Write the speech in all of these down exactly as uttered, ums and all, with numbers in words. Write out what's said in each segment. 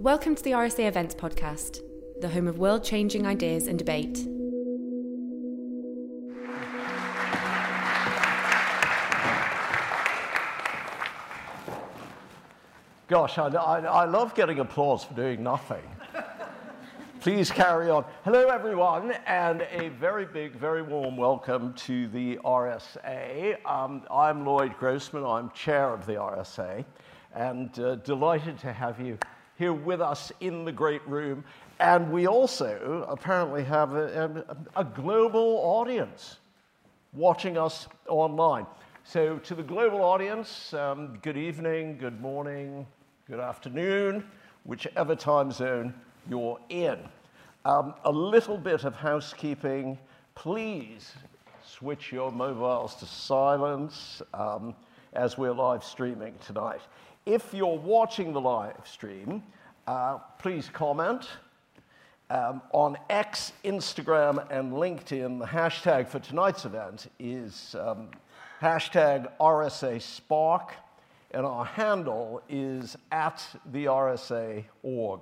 Welcome to the R S A Events Podcast, the home of world-changing ideas and debate. Gosh, I, I, I love getting applause for doing nothing. Please carry on. Hello, everyone, and a very big, very warm welcome to the R S A. Um, I'm Lloyd Grossman. I'm chair of the R S A, and uh, delighted to have you here with us in the great room. And we also apparently have a, a, a global audience watching us online. So to the global audience, um, good evening, good morning, good afternoon, whichever time zone you're in. Um, a little bit of housekeeping. Please switch your mobiles to silence um, as we're live streaming tonight. If you're watching the live stream, uh, please comment. Um, on X, Instagram, and LinkedIn, the hashtag for tonight's event is um, hashtag R S A Spark, and our handle is at the R S A org.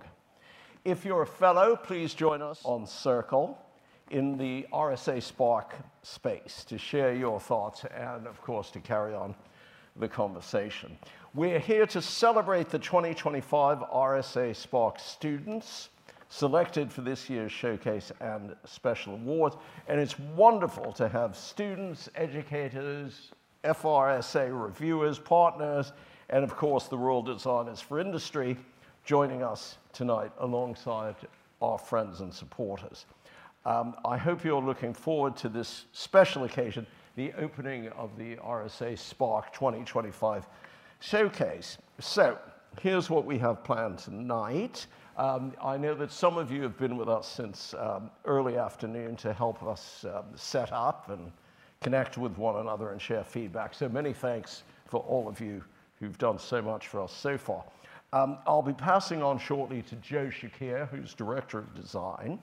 If you're a fellow, please join us on Circle in the R S A Spark space to share your thoughts and, of course, to carry on the conversation. We're here to celebrate the twenty twenty-five R S A Spark students selected for this year's showcase and special awards, and it's wonderful to have students, educators, F R S A reviewers, partners, and of course the World Designers for Industry joining us tonight alongside our friends and supporters. Um, I hope you're looking forward to this special occasion, the opening of the R S A Spark twenty twenty-five showcase. So here's what we have planned tonight. Um, I know that some of you have been with us since um, early afternoon to help us um, set up and connect with one another and share feedback. So many thanks for all of you who've done so much for us so far. Um, I'll be passing on shortly to Joe Shakir, who's Director of Design,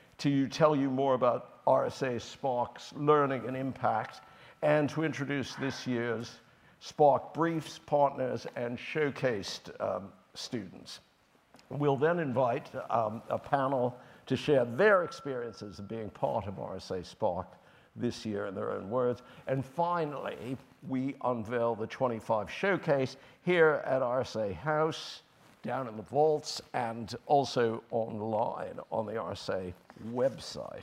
to tell you more about R S A Spark's learning and impact, and to introduce this year's Spark Briefs, partners, and showcased um, students. We'll then invite um, a panel to share their experiences of being part of R S A Spark this year in their own words. And finally, we unveil the twenty-five showcase here at R S A House, down in the vaults, and also online on the R S A website.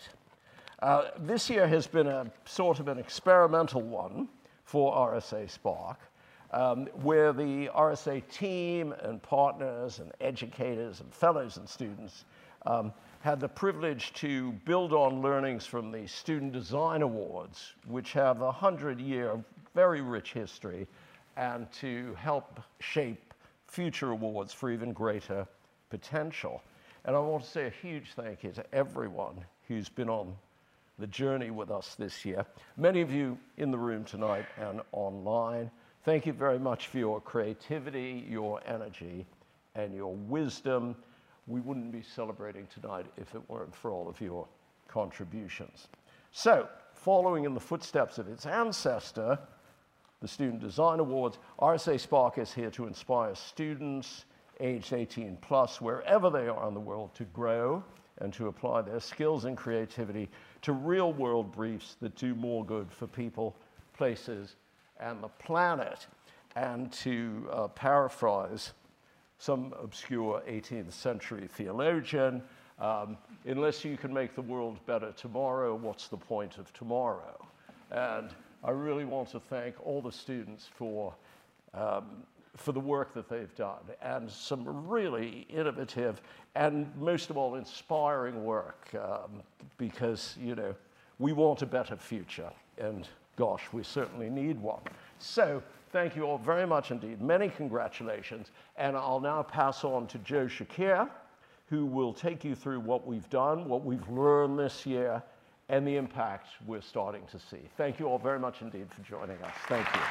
Uh, this year has been a sort of an experimental one for R S A Spark, um, where the R S A team and partners and educators and fellows and students um, had the privilege to build on learnings from the Student Design Awards, which have a hundred-year, very rich history, and to help shape future awards for even greater potential. And I want to say a huge thank you to everyone who's been on the journey with us this year. Many of you in the room tonight and online, thank you very much for your creativity, your energy, and your wisdom. We wouldn't be celebrating tonight if it weren't for all of your contributions. So, following in the footsteps of its ancestor, the Student Design Awards, R S A Spark is here to inspire students aged eighteen plus, wherever they are in the world, to grow and to apply their skills and creativity to real-world briefs that do more good for people, places, and the planet. And to uh, paraphrase some obscure eighteenth century theologian, um, unless you can make the world better tomorrow, what's the point of tomorrow? And I really want to thank all the students for, um, for the work that they've done, and some really innovative and most of all inspiring work, um, because, you know, we want a better future, and gosh, we certainly need one. So, thank you all very much indeed. Many congratulations. And I'll now pass on to Joe Shakir, who will take you through what we've done, what we've learned this year, and the impact we're starting to see. Thank you all very much indeed for joining us. Thank you.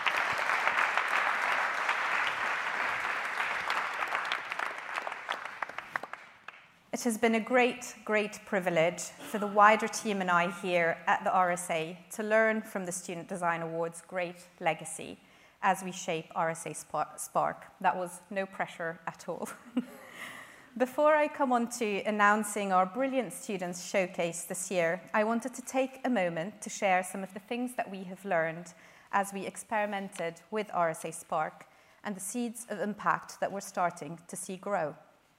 It has been a great, great privilege for the wider team and I here at the R S A to learn from the Student Design Awards' great legacy as we shape R S A Spark. That was no pressure at all. Before I come on to announcing our Brilliant Students Showcase this year, I wanted to take a moment to share some of the things that we have learned as we experimented with R S A Spark and the seeds of impact that we're starting to see grow.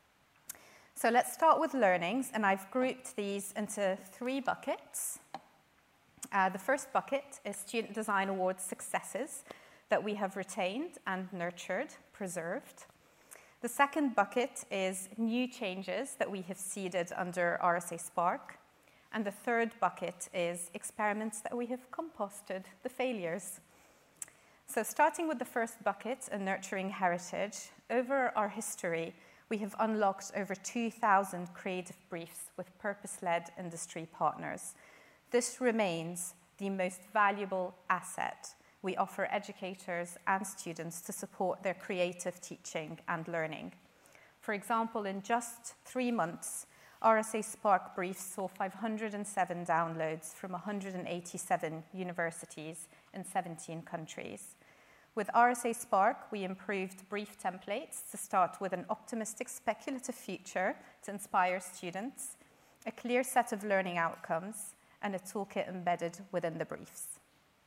So let's start with learnings, and I've grouped these into three buckets. Uh, the first bucket is Student Design Awards successes that we have retained and nurtured, preserved. The second bucket is new changes that we have seeded under R S A Spark. And the third bucket is experiments that we have composted, the failures. So starting with the first bucket, and nurturing heritage, over our history, we have unlocked over two thousand creative briefs with purpose-led industry partners. This remains the most valuable asset we offer educators and students to support their creative teaching and learning. For example, in just three months, R S A Spark briefs saw five hundred seven downloads from one hundred eighty-seven universities in seventeen countries. With R S A Spark, we improved brief templates to start with an optimistic speculative future to inspire students, a clear set of learning outcomes, and a toolkit embedded within the briefs.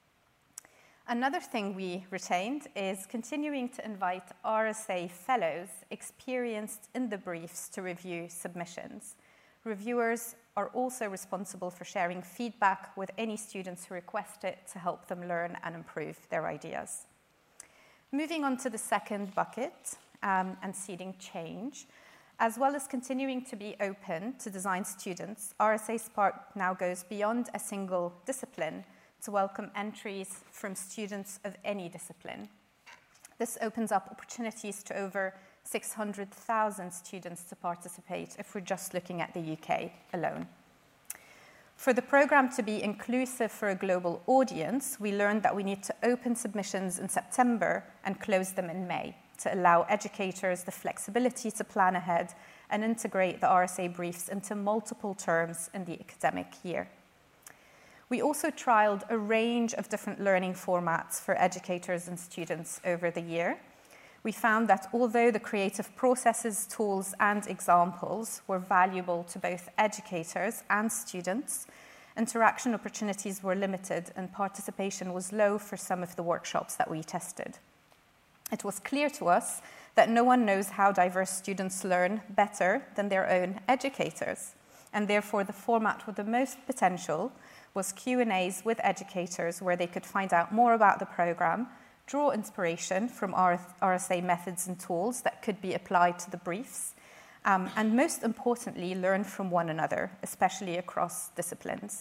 Another thing we retained is continuing to invite R S A fellows experienced in the briefs to review submissions. Reviewers are also responsible for sharing feedback with any students who request it to help them learn and improve their ideas. Moving on to the second bucket, um, and seeding change. As well as continuing to be open to design students, R S A Spark now goes beyond a single discipline to welcome entries from students of any discipline. This opens up opportunities to over six hundred thousand students to participate if we're just looking at the U K alone. For the program to be inclusive for a global audience, we learned that we need to open submissions in September and close them in May to allow educators the flexibility to plan ahead and integrate the R S A briefs into multiple terms in the academic year. We also trialed a range of different learning formats for educators and students over the year. We found that although the creative processes, tools, and examples were valuable to both educators and students, interaction opportunities were limited and participation was low for some of the workshops that we tested. It was clear to us that no one knows how diverse students learn better than their own educators, and therefore the format with the most potential was Q and A's with educators where they could find out more about the program, draw inspiration from R S A methods and tools that could be applied to the briefs, um, and most importantly, learn from one another, especially across disciplines.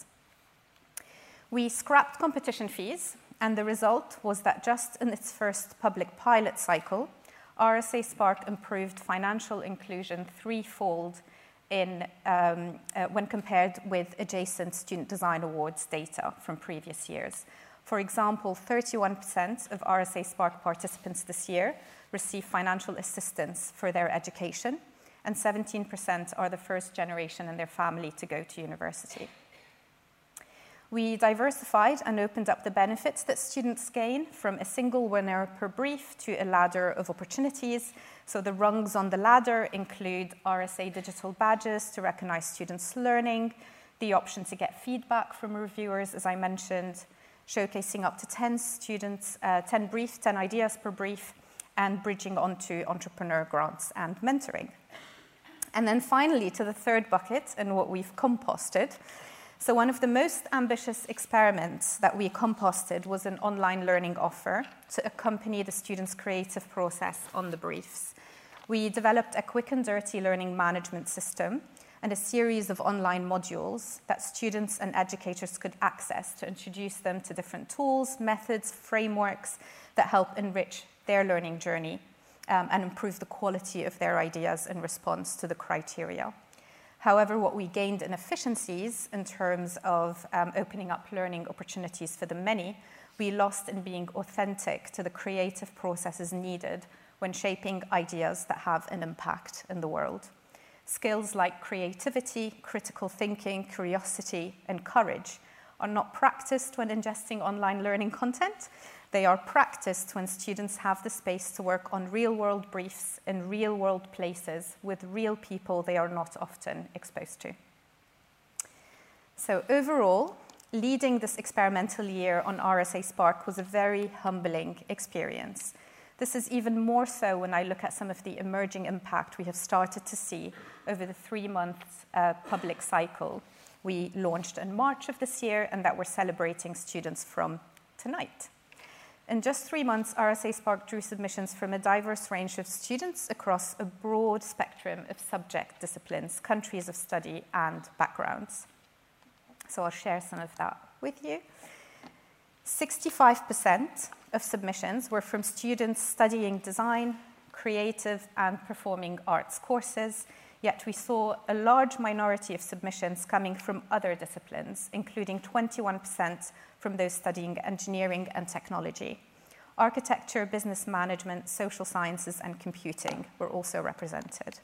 We scrapped competition fees, and the result was that just in its first public pilot cycle, R S A Spark improved financial inclusion threefold in, um, uh, when compared with adjacent Student Design Awards data from previous years. For example, thirty-one percent of R S A Spark participants this year receive financial assistance for their education, and seventeen percent are the first generation in their family to go to university. We diversified and opened up the benefits that students gain from a single winner per brief to a ladder of opportunities. So the rungs on the ladder include R S A digital badges to recognize students' learning, the option to get feedback from reviewers, as I mentioned, showcasing up to ten students, uh, ten briefs, ten ideas per brief, and bridging onto entrepreneur grants and mentoring. And then finally, to the third bucket and what we've composted. So one of the most ambitious experiments that we composted was an online learning offer to accompany the students' creative process on the briefs. We developed a quick and dirty learning management system and a series of online modules that students and educators could access to introduce them to different tools, methods, frameworks that help enrich their learning journey um, and improve the quality of their ideas in response to the criteria. However, what we gained in efficiencies in terms of um, opening up learning opportunities for the many, we lost in being authentic to the creative processes needed when shaping ideas that have an impact in the world. Skills like creativity, critical thinking, curiosity, and courage are not practiced when ingesting online learning content. They They are practiced when students have the space to work on real-world briefs in real-world places with real people they are not often exposed to. So overall, leading this experimental year on R S A Spark was a very humbling experience. This is even more so when I look at some of the emerging impact we have started to see over the three-month uh, public cycle we launched in March of this year and that we're celebrating students from tonight. In just three months, R S A Spark drew submissions from a diverse range of students across a broad spectrum of subject disciplines, countries of study, and backgrounds. So I'll share some of that with you. sixty-five percent of submissions were from students studying design, creative, and performing arts courses, yet we saw a large minority of submissions coming from other disciplines, including twenty-one percent from those studying engineering and technology. Architecture, business management, social sciences, and computing were also represented.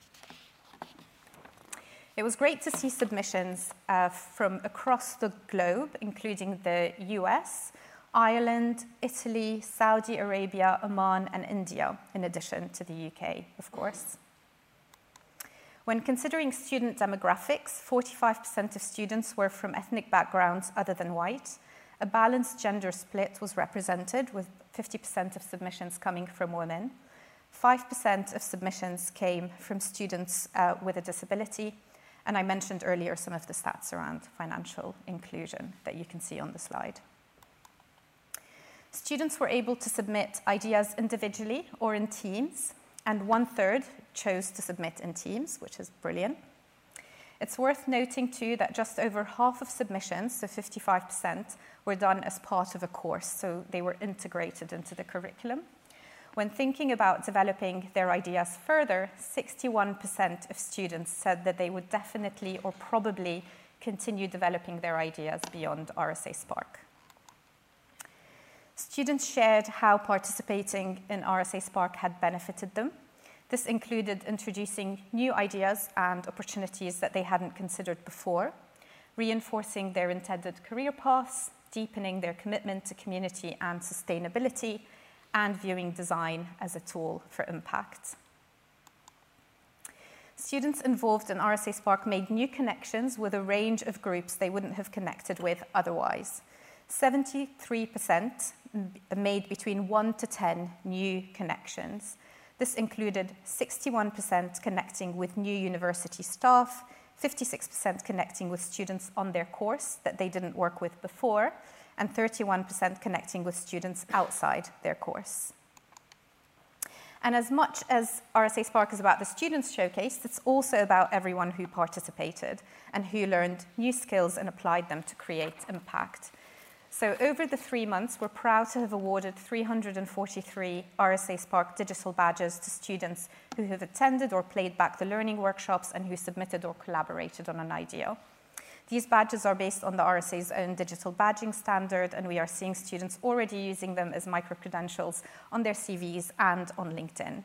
It was great to see submissions uh, from across the globe, including the U S, Ireland, Italy, Saudi Arabia, Oman, and India, in addition to the U K, of course. When considering student demographics, forty-five percent of students were from ethnic backgrounds other than white. A balanced gender split was represented, with fifty percent of submissions coming from women. five percent of submissions came from students uh, with a disability. And I mentioned earlier some of the stats around financial inclusion that you can see on the slide. Students were able to submit ideas individually or in teams, and one-third chose to submit in teams, which is brilliant. It's worth noting, too, that just over half of submissions, so fifty-five percent, were done as part of a course, so they were integrated into the curriculum. When thinking about developing their ideas further, sixty-one percent of students said that they would definitely or probably continue developing their ideas beyond R S A Spark. Students shared how participating in R S A Spark had benefited them. This included introducing new ideas and opportunities that they hadn't considered before, reinforcing their intended career paths, deepening their commitment to community and sustainability, and viewing design as a tool for impact. Students involved in R S A Spark made new connections with a range of groups they wouldn't have connected with otherwise. seventy-three percent made between one to ten new connections. This included sixty-one percent connecting with new university staff, fifty-six percent connecting with students on their course that they didn't work with before, and thirty-one percent connecting with students outside their course. And as much as R S A Spark is about the students showcased, it's also about everyone who participated and who learned new skills and applied them to create impact. So over the three months, we're proud to have awarded three hundred forty-three R S A Spark digital badges to students who have attended or played back the learning workshops and who submitted or collaborated on an idea. These badges are based on the R S A's own digital badging standard, and we are seeing students already using them as micro-credentials on their C Vs and on LinkedIn.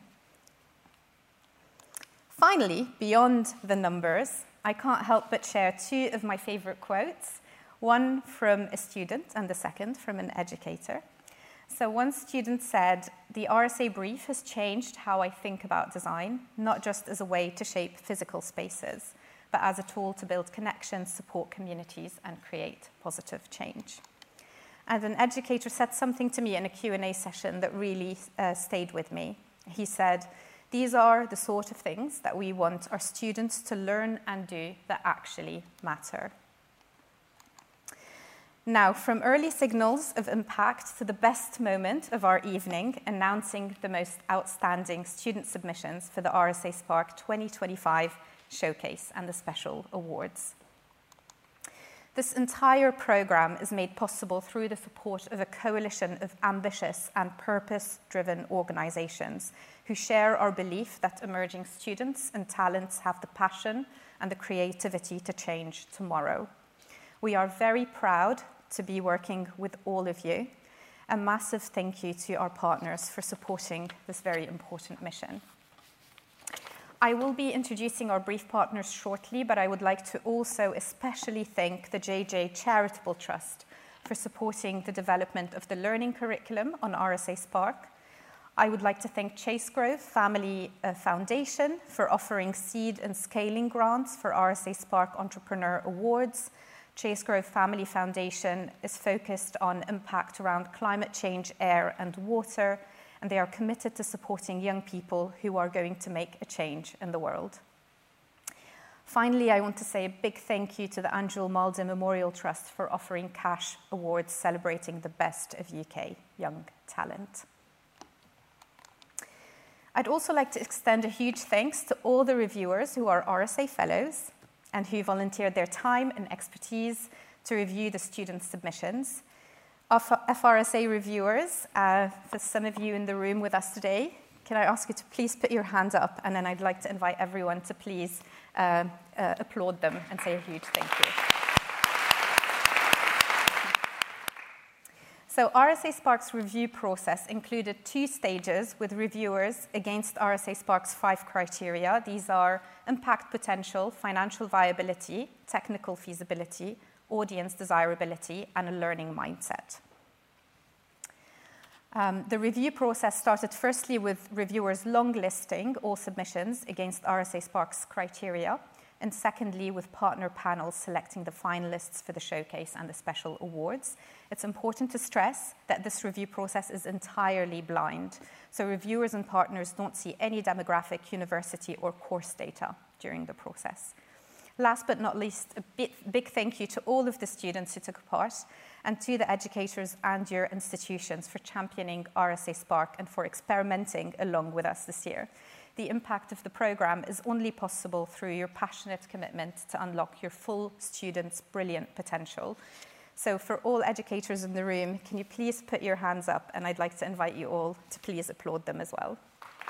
Finally, beyond the numbers, I can't help but share two of my favorite quotes, one from a student and the second from an educator. So one student said, "The R S A brief has changed how I think about design, not just as a way to shape physical spaces, but as a tool to build connections, support communities, and create positive change." And an educator said something to me in a Q and A session that really uh, stayed with me. He said, "These are the sort of things that we want our students to learn and do that actually matter." Now, from early signals of impact to the best moment of our evening, announcing the most outstanding student submissions for the R S A Spark twenty twenty-five Showcase and the special awards. This entire program is made possible through the support of a coalition of ambitious and purpose-driven organizations who share our belief that emerging students and talents have the passion and the creativity to change tomorrow. We are very proud to be working with all of you. A massive thank you to our partners for supporting this very important mission. I will be introducing our brief partners shortly, but I would like to also especially thank the J J Charitable Trust for supporting the development of the learning curriculum on R S A Spark. I would like to thank Chasegrove Family uh, Foundation for offering seed and scaling grants for R S A Spark Entrepreneur Awards. Chasegrove Family Foundation is focused on impact around climate change, air and water, and they are committed to supporting young people who are going to make a change in the world. Finally, I want to say a big thank you to the Angel Malden Memorial Trust for offering cash awards celebrating the best of U K young talent. I'd also like to extend a huge thanks to all the reviewers who are R S A Fellows and who volunteered their time and expertise to review the students' submissions. Our F R S A reviewers, uh, for some of you in the room with us today, can I ask you to please put your hand up, and then I'd like to invite everyone to please uh, uh, applaud them and say a huge thank you. So R S A Spark's review process included two stages with reviewers against R S A Spark's five criteria. These are impact potential, financial viability, technical feasibility, audience desirability, and a learning mindset. Um, the review process started firstly with reviewers long-listing all submissions against R S A Spark's criteria, and secondly with partner panels selecting the finalists for the showcase and the special awards. It's important to stress that this review process is entirely blind, so reviewers and partners don't see any demographic, university, or course data during the process. Last but not least, a big, big thank you to all of the students who took part and to the educators and your institutions for championing R S A Spark and for experimenting along with us this year. The impact of the programme is only possible through your passionate commitment to unlock your full students' brilliant potential. So for all educators in the room, can you please put your hands up, and I'd like to invite you all to please applaud them as well.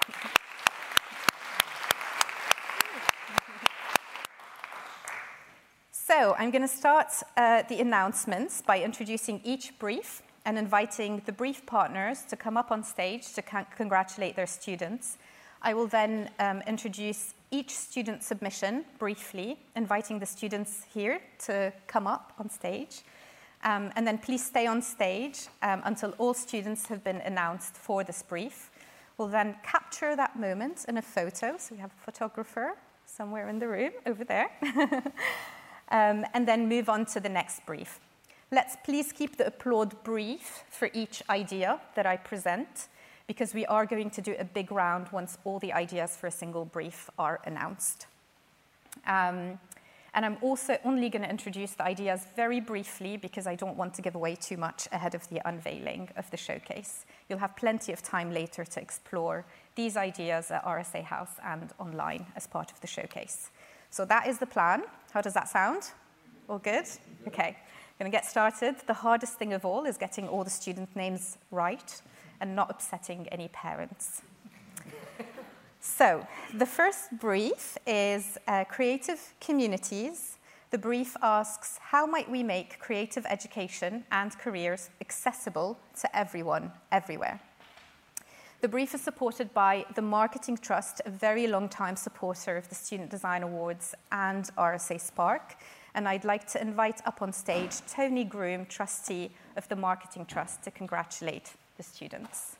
So I'm going to start uh, the announcements by introducing each brief and inviting the brief partners to come up on stage to con- congratulate their students. I will then um, introduce each student submission briefly, inviting the students here to come up on stage. Um, and then please stay on stage um, until all students have been announced for this brief. We'll then capture that moment in a photo. So we have a photographer somewhere in the room over there. um, and then move on to the next brief. Let's please keep the applaud brief for each idea that I present, because we are going to do a big round once all the ideas for a single brief are announced. Um, and I'm also only going to introduce the ideas very briefly because I don't want to give away too much ahead of the unveiling of the showcase. You'll have plenty of time later to explore these ideas at R S A House and online as part of the showcase. So that is the plan. How does that sound? All good? Okay, I'm going to get started. The hardest thing of all is getting all the student names right and not upsetting any parents. So, the first brief is uh, Creative Communities. The brief asks, how might we make creative education and careers accessible to everyone, everywhere? The brief is supported by the Marketing Trust, a very long-time supporter of the Student Design Awards and R S A Spark. And I'd like to invite up on stage Tony Groom, trustee of the Marketing Trust, to congratulate the students.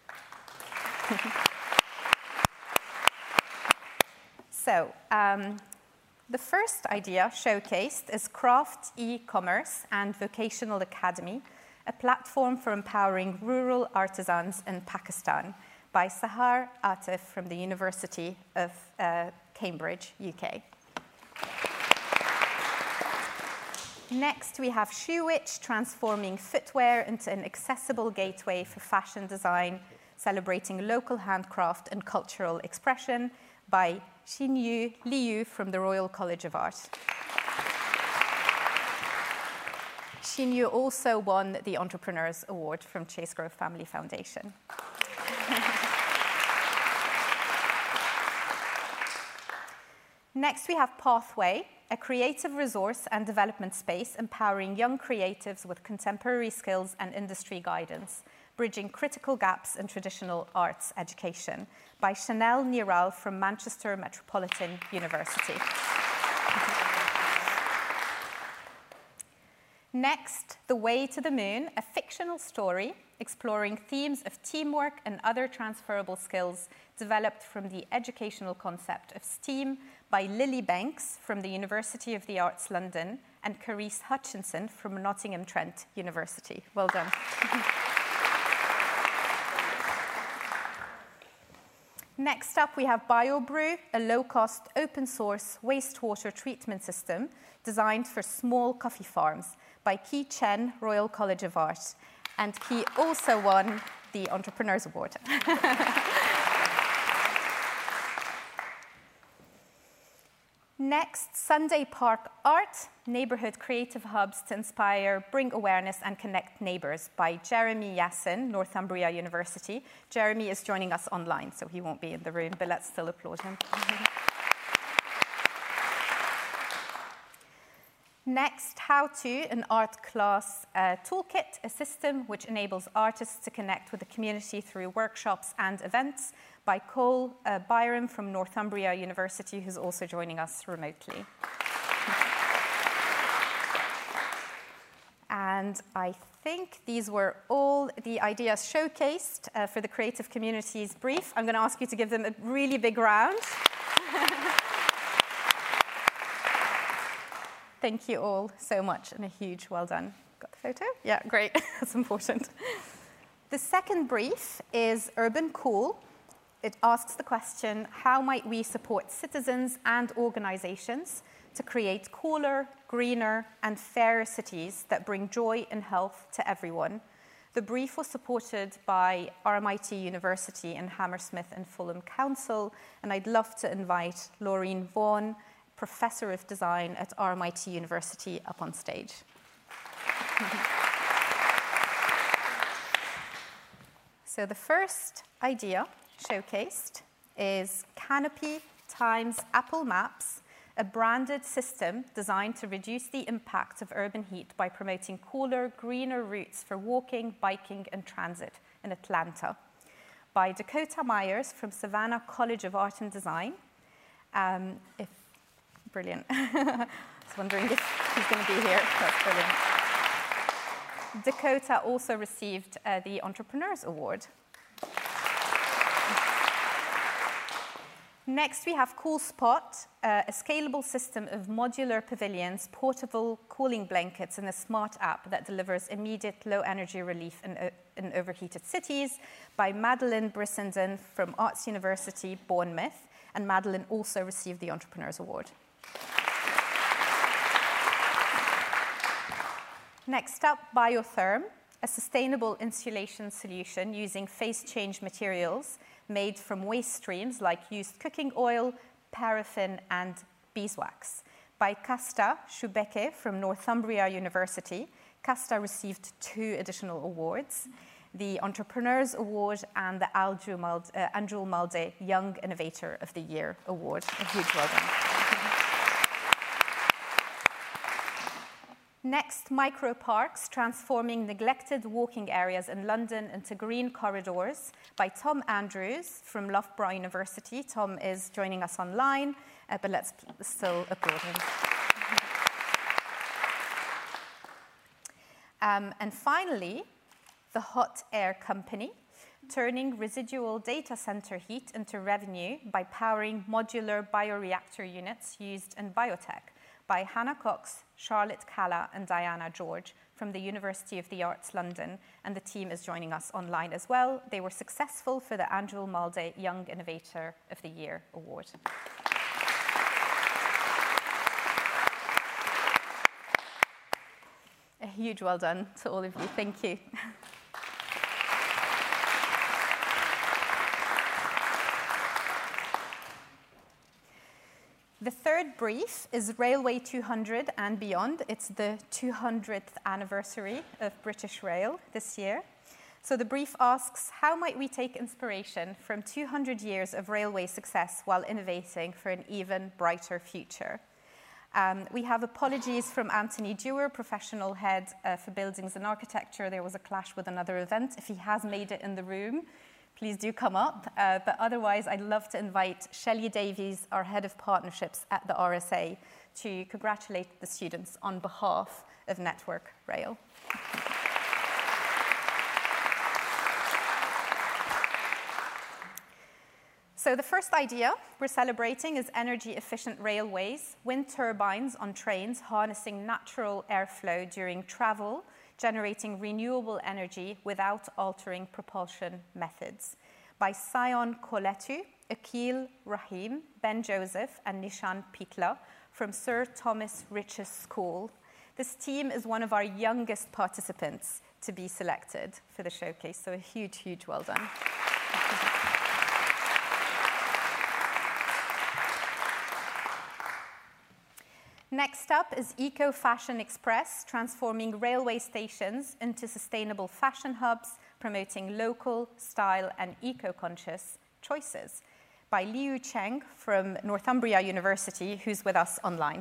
So, um, the first idea showcased is Craft E-Commerce and Vocational Academy, a platform for empowering rural artisans in Pakistan, by Sahar Atif from the University of uh, Cambridge, U K. Next, we have Shoewitch, transforming footwear into an accessible gateway for fashion design, celebrating local handcraft and cultural expression, by Xinyu Liu from the Royal College of Art. Xinyu also won the Entrepreneurs Award from Chasegrove Family Foundation. Next, we have Pathway, a creative resource and development space empowering young creatives with contemporary skills and industry guidance, bridging critical gaps in traditional arts education, by Chanel Niral from Manchester Metropolitan University. Next, The Way to the Moon, a fictional story exploring themes of teamwork and other transferable skills developed from the educational concept of STEAM by Lily Banks from the University of the Arts London and Carice Hutchinson from Nottingham Trent University. Well done. Next up, we have BioBrew, a low-cost, open-source wastewater treatment system designed for small coffee farms by Ki Chen, Royal College of Art. And Ki also won the Entrepreneurs Award. Next, Sunday Park Art, neighborhood creative hubs to inspire, bring awareness, and connect neighbors by Jeremy Yassin, Northumbria University. Jeremy is joining us online, so he won't be in the room, but let's still applaud him. Next, How To, an art class uh, toolkit, a system which enables artists to connect with the community through workshops and events by Cole uh, Byram from Northumbria University, who's also joining us remotely. And I think these were all the ideas showcased uh, for the Creative Communities brief. I'm going to ask you to give them a really big round. Thank you all so much, and a huge well done. Got the photo? Yeah, great. That's important. The second brief is Urban Cool. It asks the question, how might we support citizens and organizations to create cooler, greener, and fairer cities that bring joy and health to everyone? The brief was supported by R M I T University and Hammersmith and Fulham Council, and I'd love to invite Laureen Vaughan, Professor of Design at R M I T University, up on stage. So the first idea showcased is Canopy times Apple Maps, a branded system designed to reduce the impact of urban heat by promoting cooler, greener routes for walking, biking, and transit in Atlanta, by Dakota Myers from Savannah College of Art and Design. Um, if Brilliant. I was wondering if he's going to be here. That's brilliant. Dakota also received uh, the Entrepreneurs Award. Next, we have Cool Spot, uh, a scalable system of modular pavilions, portable cooling blankets, and a smart app that delivers immediate low-energy relief in, uh, in overheated cities, by Madeline Brissenden from Arts University, Bournemouth, and Madeline also received the Entrepreneurs Award. Next up, Biotherm, a sustainable insulation solution using phase change materials made from waste streams like used cooking oil, paraffin, and beeswax. By Casta Schubecke from Northumbria University. Casta received two additional awards, the Entrepreneurs Award and the Andrew Malde, uh, Andrew Malde Young Innovator of the Year Award. A huge well done. Next, Microparks, transforming neglected walking areas in London into green corridors, by Tom Andrews from Loughborough University. Tom is joining us online, uh, but let's still applaud him. um, and finally, the Hot Air Company, turning residual data center heat into revenue by powering modular bioreactor units used in biotech, by Hannah Cox, Charlotte Calla, and Diana George from the University of the Arts London, and the team is joining us online as well. They were successful for the Andrew Malde Young Innovator of the Year Award. A huge well done to all of you. Thank you. The third brief is Railway two hundred and beyond. It's the two hundredth anniversary of British Rail this year. So the brief asks, how might we take inspiration from two hundred years of railway success while innovating for an even brighter future? Um, we have apologies from Anthony Dewar, professional head uh, for buildings and architecture. There was a clash with another event. If he has made it in the room, please do come up. Uh, but otherwise, I'd love to invite Shelley Davies, our Head of Partnerships at the R S A, to congratulate the students on behalf of Network Rail. So the first idea we're celebrating is energy-efficient railways, wind turbines on trains harnessing natural airflow during travel, generating renewable energy without altering propulsion methods. By Sion Koletu, Akil Rahim, Ben Joseph, and Nishan Pitla from Sir Thomas Rich's School. This team is one of our youngest participants to be selected for the showcase, so a huge, huge well done. Next up is Eco Fashion Express, transforming railway stations into sustainable fashion hubs, promoting local, style, and eco-conscious choices. By Liu Cheng from Northumbria University, who's with us online.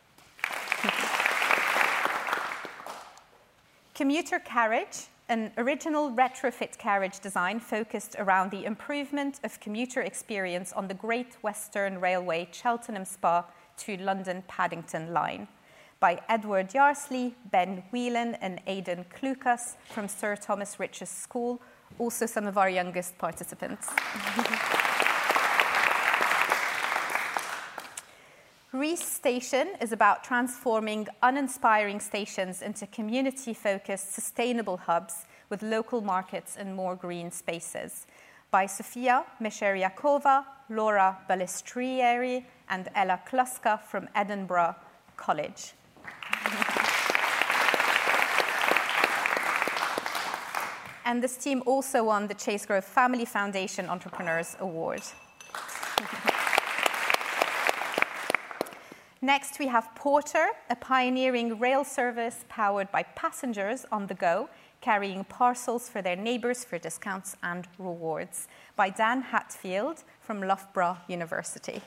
Commuter Carriage, an original retrofit carriage design focused around the improvement of commuter experience on the Great Western Railway Cheltenham Spa to London Paddington line. By Edward Yarsley, Ben Whelan, and Aidan Klukas from Sir Thomas Rich's School, also some of our youngest participants. Reese Station is about transforming uninspiring stations into community-focused, sustainable hubs with local markets and more green spaces. By Sofia Mesheryakova, Laura Balistrieri, and Ella Kluska from Edinburgh College. And this team also won the Chase Grove Family Foundation Entrepreneurs Award. Next, we have Porter, a pioneering rail service powered by passengers on the go, carrying parcels for their neighbours for discounts and rewards. By Dan Hatfield from Loughborough University.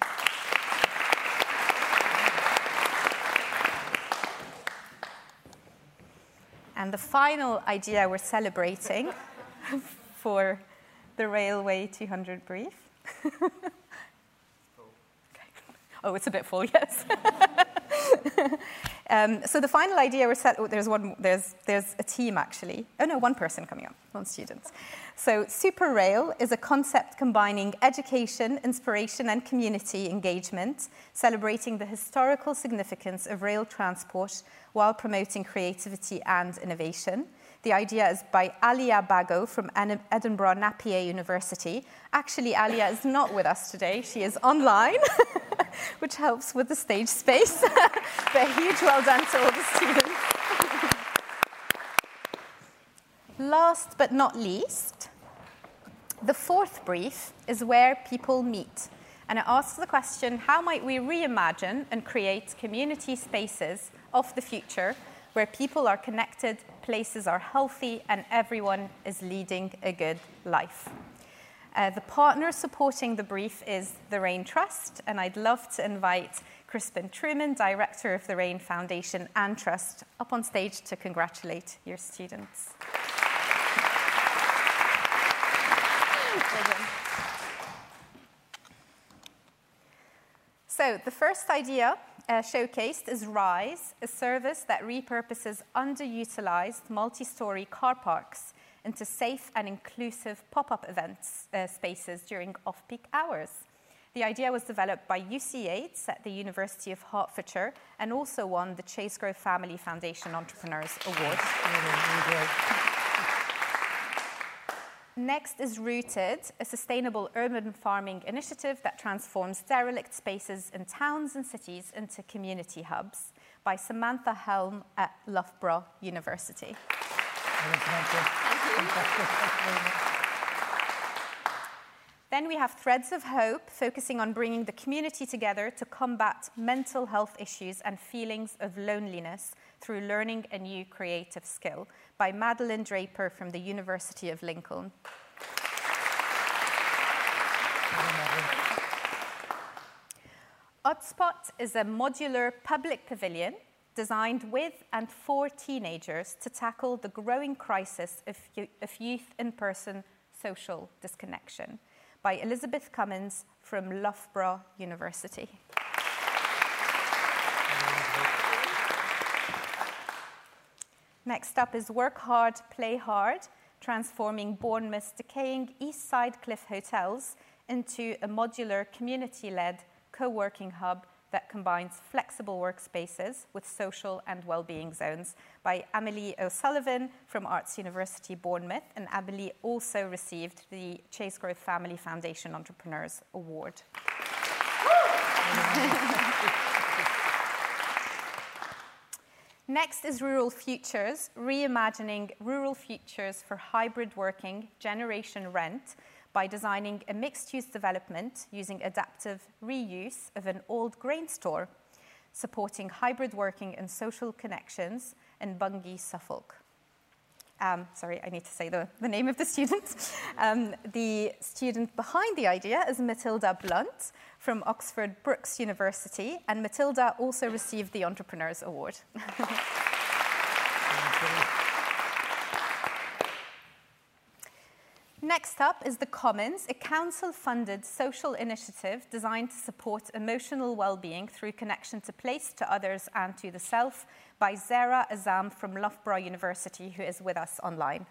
And the final idea we're celebrating for the Railway two hundred brief. Okay. Oh, it's a bit full, yes. um, so the final idea we're set. Oh, there's one. There's there's a team actually. Oh no, one person coming up, one student. So Super Rail is a concept combining education, inspiration, and community engagement, celebrating the historical significance of rail transport while promoting creativity and innovation. The idea is by Alia Bago from Edinburgh Napier University. Actually, Alia is not with us today. She is online, which helps with the stage space. But a huge well done to all the students. Last but not least, the fourth brief is where people meet. And it asks the question, how might we reimagine and create community spaces of the future where people are connected, places are healthy, and everyone is leading a good life? Uh, the partner supporting the brief is the RAIN Trust, and I'd love to invite Crispin Truman, Director of the RAIN Foundation and Trust, up on stage to congratulate your students. So the first idea uh, showcased is RISE, a service that repurposes underutilized multi-story car parks into safe and inclusive pop-up events uh, spaces during off-peak hours. The idea was developed by U C AIDS at the University of Hertfordshire and also won the Chase Grove Family Foundation Entrepreneurs Award. Next is Rooted, a sustainable urban farming initiative that transforms derelict spaces in towns and cities into community hubs, by Samantha Helm at Loughborough University. Then we have Threads of Hope, focusing on bringing the community together to combat mental health issues and feelings of loneliness through learning a new creative skill, by Madeline Draper from the University of Lincoln. Hotspot is a modular public pavilion designed with and for teenagers to tackle the growing crisis of, of youth in-person social disconnection, by Elizabeth Cummins from Loughborough University. Next up is Work Hard, Play Hard, transforming Bournemouth's decaying East Side Cliff hotels into a modular, community-led co-working hub that combines flexible workspaces with social and well-being zones, by Amelie O'Sullivan from Arts University Bournemouth. And Amelie also received the Chase Grove Family Foundation Entrepreneurs Award. Next is Rural Futures, reimagining rural futures for hybrid working, generation rent, by designing a mixed-use development using adaptive reuse of an old grain store, supporting hybrid working and social connections in Bungay, Suffolk. Um, sorry, I need to say the, the name of the student. Um, the student behind the idea is Matilda Blunt from Oxford Brookes University, and Matilda also received the Entrepreneurs Award. Next up is The Commons, a council-funded social initiative designed to support emotional well-being through connection to place, to others, and to the self, by Zara Azam from Loughborough University, who is with us online.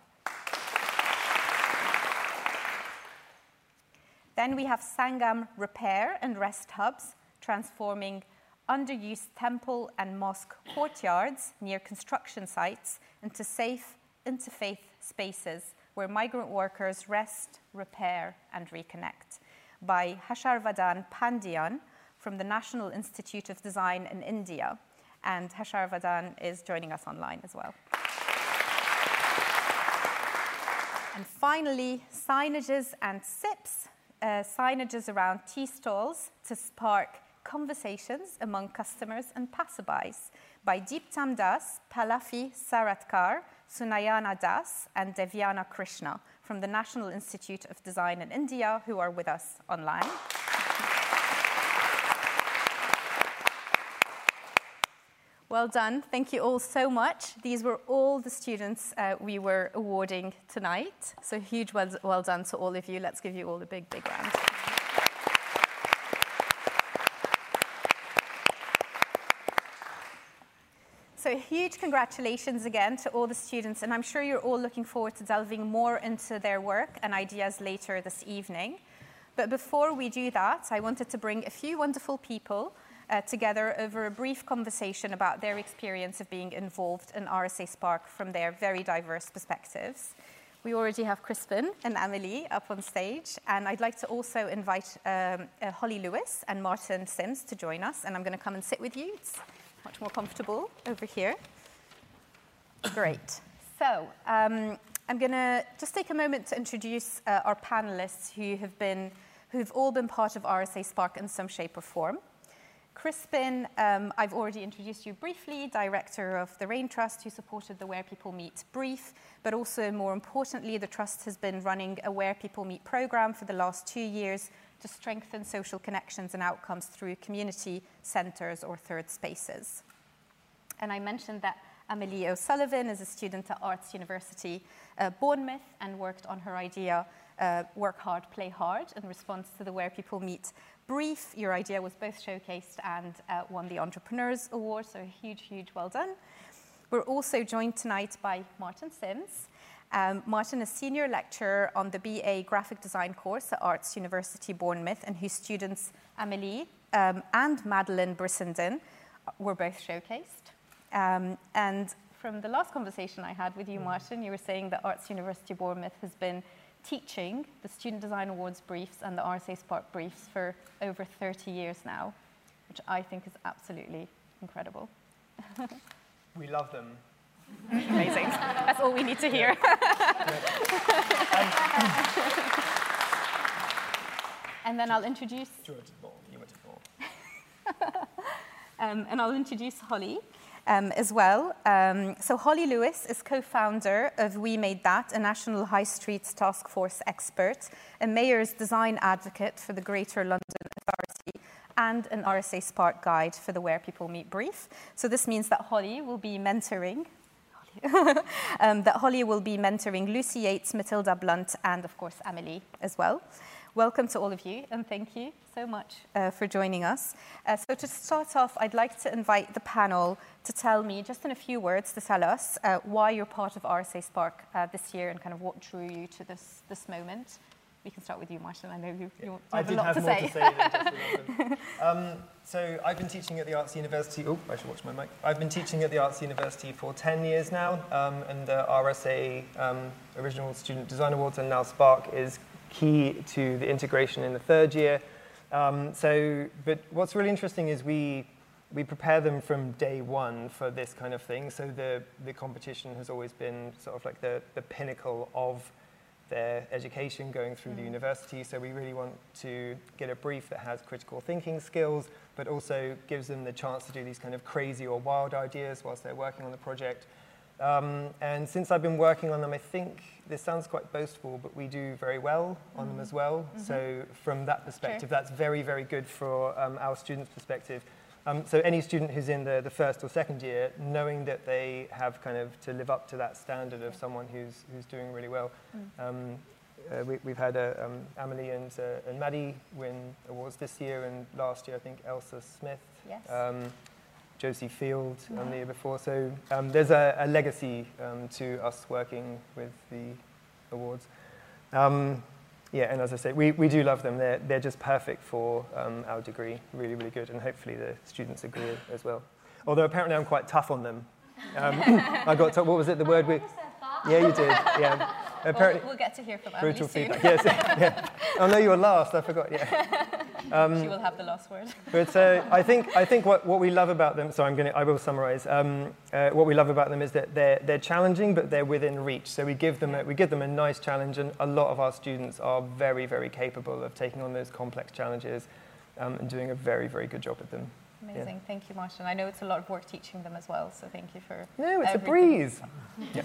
Then we have Sangam Repair and Rest Hubs, transforming underused temple and mosque courtyards near construction sites into safe, interfaith spaces where migrant workers rest, repair, and reconnect, by Harshavardhan Pandian from the National Institute of Design in India. And Harshavardhan is joining us online as well. And finally, signages and sips, uh, signages around tea stalls to spark conversations among customers and passerbys, by Deeptam Das, Palafi Saratkar, Sunayana Das, and Devyana Krishna from the National Institute of Design in India, who are with us online. Well done. Thank you all so much. These were all the students uh, we were awarding tonight. So huge well, well done to all of you. Let's give you all a big, big round. So huge congratulations again to all the students, and I'm sure you're all looking forward to delving more into their work and ideas later this evening. But before we do that, I wanted to bring a few wonderful people uh, together over a brief conversation about their experience of being involved in R S A Spark from their very diverse perspectives. We already have Crispin and Amelie up on stage, and I'd like to also invite um, uh, Holly Lewis and Martin Sims to join us, and I'm going to come and sit with you. It's much more comfortable over here. Great. So um, I'm going to just take a moment to introduce uh, our panelists who have been, who've all been part of R S A Spark in some shape or form. Crispin, um, I've already introduced you briefly, director of the RAIN Trust, who supported the Where People Meet brief, but also more importantly, the Trust has been running a Where People Meet program for the last two years to strengthen social connections and outcomes through community centres or third spaces. And I mentioned that Amelie O'Sullivan is a student at Arts University uh, Bournemouth and worked on her idea, uh, Work Hard, Play Hard, in response to the Where People Meet brief. Your idea was both showcased and uh, won the Entrepreneurs Award, so a huge, huge well done. We're also joined tonight by Martin Sims. Um, Martin is senior lecturer on the B A Graphic Design course at Arts University Bournemouth, and whose students Amelie um, and Madeline Brissenden were both showcased. Um, and from the last conversation I had with you, Martin, you were saying that Arts University Bournemouth has been teaching the Student Design Awards briefs and the R S A Spark briefs for over thirty years now, which I think is absolutely incredible. We love them. Amazing. That's all we need to hear. And then I'll introduce... You went to ball. You went to ball. um, and I'll introduce Holly um, as well. Um, so Holly Lewis is co-founder of We Made That, a national high streets task force expert, a mayor's design advocate for the Greater London Authority, and an R S A Spark guide for the Where People Meet brief. So this means that Holly will be mentoring um, that Holly will be mentoring Lucy Yates, Matilda Blunt, and of course Amelie as well. Welcome to all of you, and thank you so much uh, for joining us. Uh, so to start off, I'd like to invite the panel to tell me, just in a few words, to tell us uh, why you're part of R S A Spark uh, this year and kind of what drew you to this, this moment. We can start with you, Martin. I know you, you, you have a lot to say. I did have more to say than just um, So I've been teaching at the Arts University. Oh, I should watch my mic. I've been teaching at the Arts University for ten years now, um, and the R S A um, Original Student Design Awards and now Spark is key to the integration in the third year. Um, so, but what's really interesting is we we prepare them from day one for this kind of thing. So the the competition has always been sort of like the the pinnacle of their education going through mm. the university. So we really want to get a brief that has critical thinking skills, but also gives them the chance to do these kind of crazy or wild ideas whilst they're working on the project. Um, and since I've been working on them, I think this sounds quite boastful, but we do very well on mm. them as well. Mm-hmm. So from that perspective, sure. that's very, very good for um, our students' perspective. Um, so any student who's in the, the first or second year, knowing that they have kind of to live up to that standard of someone who's, who's doing really well. Mm. Um, uh, we, we've had uh, um, Amelie and, uh, and Maddie win awards this year, and last year I think Elsa Smith. Yes. Um, Josie Field um, mm-hmm. the year before. So um, there's a, a legacy um, to us working with the awards. Um, yeah, and as I say, we, we do love them. They're, they're just perfect for um, our degree, really, really good, and hopefully the students agree as well. Although apparently I'm quite tough on them. Um, I got told, what was it, the word we... Yeah, you did, yeah. Apparently, we'll, we'll get to hear from Amelie brutal soon. feedback. Yes, yeah. Oh no, you were last. I forgot. Yeah. Um, she will have the last word. But uh, I think I think what, what we love about them. So I'm going to I will summarise. Um, uh, what we love about them is that they're they're challenging, but they're within reach. So we give them a, we give them a nice challenge, and a lot of our students are very very capable of taking on those complex challenges, um, and doing a very very good job at them. Amazing, yeah. Thank you, Martin. I know it's a lot of work teaching them as well, so thank you for. No, it's everything. a breeze. Yeah.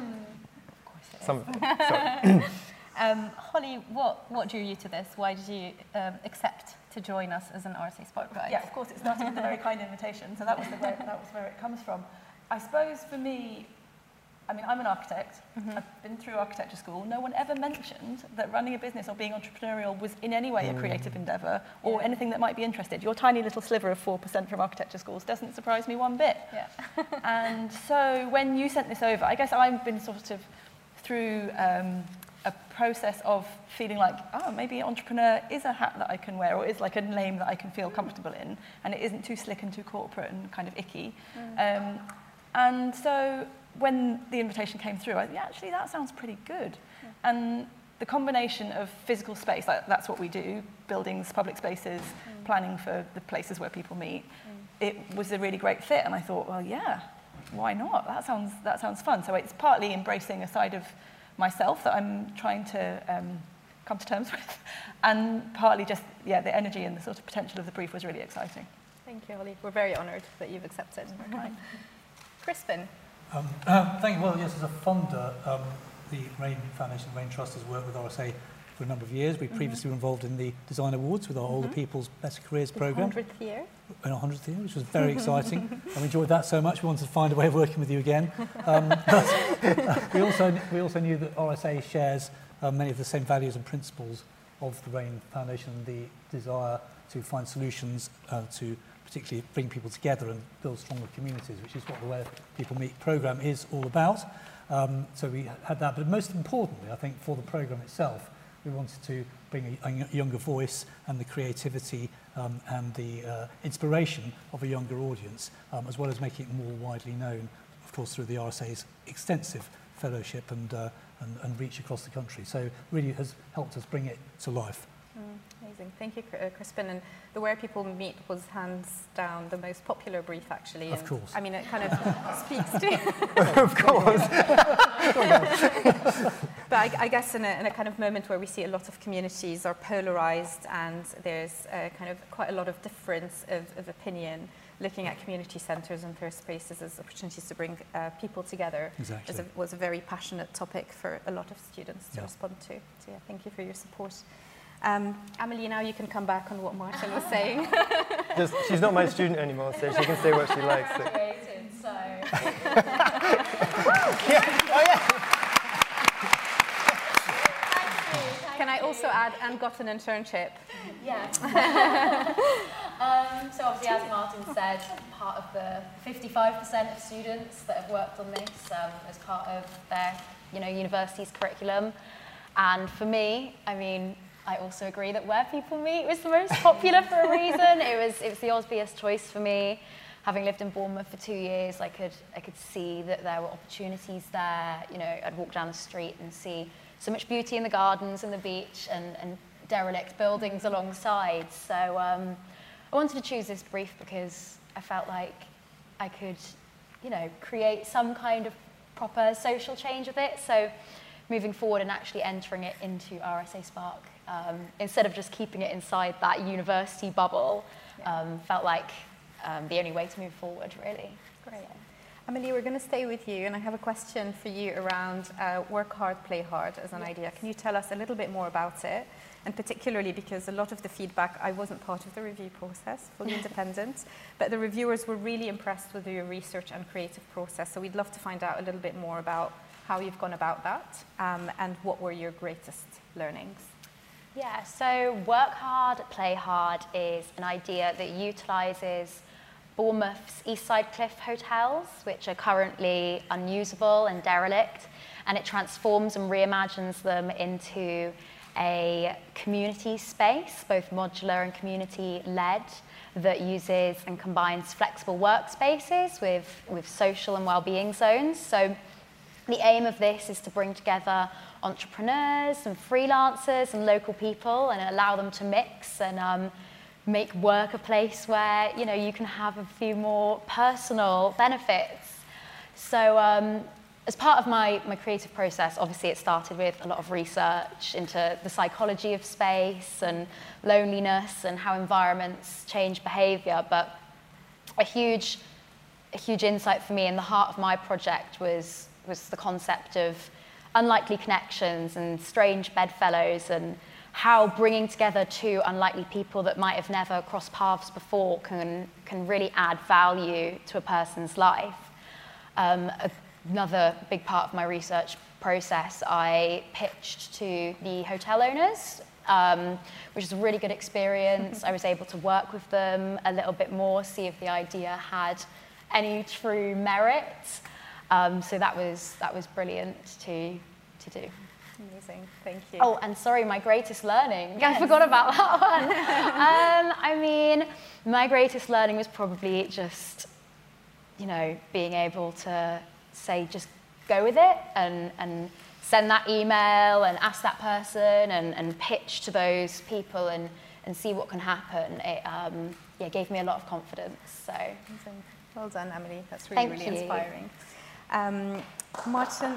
Some of them. Sorry. um, Holly, what, what drew you to this? Why did you um, accept to join us as an R S A Spark Guide? Yeah, of course, it started with a very kind invitation, so that was, the where, that was where it comes from. I suppose for me, I mean, I'm an architect. Mm-hmm. I've been through architecture school. No one ever mentioned that running a business or being entrepreneurial was in any way mm. a creative endeavour or yeah. anything that might be interested. Your tiny little sliver of four percent from architecture schools doesn't surprise me one bit. Yeah. And so when you sent this over, I guess I've been sort of through um, a process of feeling like, oh, maybe entrepreneur is a hat that I can wear, or is like a name that I can feel comfortable in, and it isn't too slick and too corporate and kind of icky. Mm. Um, and so when the invitation came through, I thought, yeah, actually, that sounds pretty good. Yeah. And the combination of physical space, like, that's what we do, buildings, public spaces, mm. planning for the places where people meet, mm. it was a really great fit, and I thought, well, yeah, why not? That sounds, that sounds fun. So it's partly embracing a side of myself that I'm trying to um, come to terms with, and partly just, yeah, the energy and the sort of potential of the brief was really exciting. Thank you, Holly. We're very honoured that you've accepted. Crispin. Um, uh, thank you. Well, yes, as a funder, um, the RAIN Foundation, RAIN Trust has worked with R S A for a number of years. We mm-hmm. previously were involved in the Design Awards with our mm-hmm. Older People's Better Careers programme. hundredth year. In our hundredth year, which was very exciting. I enjoyed that so much, we wanted to find a way of working with you again. Um, but we, also, we also knew that R S A shares uh, many of the same values and principles of the RAIN Foundation, and the desire to find solutions uh, to particularly bring people together and build stronger communities, which is what the Where People Meet programme is all about. Um, so we had that, but most importantly, I think, for the programme itself, we wanted to bring a, a younger voice and the creativity um, and the uh, inspiration of a younger audience, um, as well as making it more widely known, of course, through the R S A's extensive fellowship and, uh, and, and reach across the country. So really has helped us bring it to life. Mm, amazing. Thank you, Crispin. And the Where People Meet was hands down the most popular brief, actually. Of and, course. I mean, it kind of speaks to... Of course. But I, I guess in a, in a kind of moment where we see a lot of communities are polarised and there's uh, kind of quite a lot of difference of, of opinion, looking at community centres and thirst spaces as opportunities to bring uh, people together exactly. was, a, was a very passionate topic for a lot of students to yeah. respond to. So yeah, thank you for your support. Um, Amelie, now you can come back on what Martin was saying. Just, she's not my student anymore, so she can say what she likes. So. So. also add, and got an internship. Yeah. um, so obviously, as Martin said, part of the fifty-five percent of students that have worked on this um, as part of their, you know, university's curriculum. And for me, I mean, I also agree that Where People Meet was the most popular for a reason. It was, it was the obvious choice for me. Having lived in Bournemouth for two years, I could, I could see that there were opportunities there. You know, I'd walk down the street and see so much beauty in the gardens and the beach and, and derelict buildings alongside. So um, I wanted to choose this brief because I felt like I could, you know, create some kind of proper social change with it. So moving forward and actually entering it into R S A Spark, um, instead of just keeping it inside that university bubble, um, felt like um, the only way to move forward, really. Great. Emily, we're going to stay with you, and I have a question for you around uh, work hard, play hard as an yes. idea. Can you tell us a little bit more about it? And particularly because a lot of the feedback, I wasn't part of the review process, fully independent, but the reviewers were really impressed with your research and creative process. So we'd love to find out a little bit more about how you've gone about that um, and what were your greatest learnings. Yeah, so work hard, play hard is an idea that utilises Bournemouth's Eastside Cliff hotels, which are currently unusable and derelict, and it transforms and reimagines them into a community space, both modular and community-led, that uses and combines flexible workspaces with, with social and well-being zones. So the aim of this is to bring together entrepreneurs and freelancers and local people and allow them to mix and um, make work a place where, you know, you can have a few more personal benefits. So um, as part of my, my creative process, obviously it started with a lot of research into the psychology of space and loneliness and how environments change behaviour, but a huge, a huge insight for me in the heart of my project was, was the concept of unlikely connections and strange bedfellows, and how bringing together two unlikely people that might have never crossed paths before can, can really add value to a person's life. Um, another big part of my research process, I pitched to the hotel owners, um, which was a really good experience. I was able to work with them a little bit more, see if the idea had any true merit. Um, so that was, that was brilliant to, to do. Amazing, thank you. Oh, and sorry, my greatest learning. Yes. I forgot about that one. um, I mean, my greatest learning was probably just, you know, being able to say, just go with it and, and send that email and ask that person and, and pitch to those people and, and see what can happen. It um, yeah, gave me a lot of confidence. So. Amazing. Well done, Emily. That's really, Thank really you. inspiring. Um, Martin.